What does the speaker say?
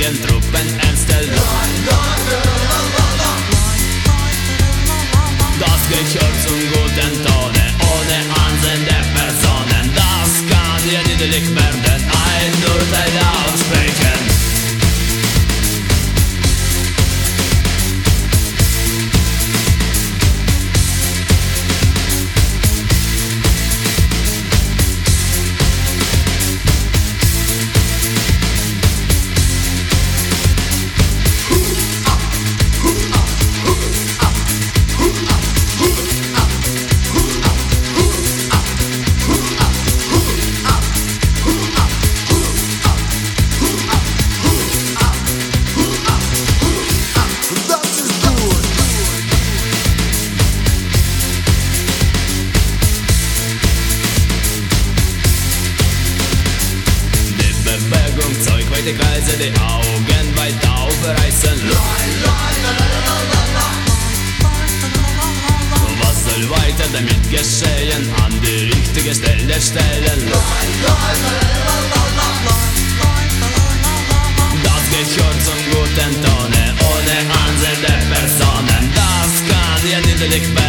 gegen Truppen ernstelt. Das gehört zum guten Tone, ohne Ansehen der Personen. Das kann ja niedlich werden, ein Urteil aussprechen. Weite Kreise, die Augen weit aufreißen. Was soll weiter damit geschehen? An die richtige Stelle stellen. Das gehört zum guten Tone, ohne Ansehen der Personen. Das kann ja niedlich werden.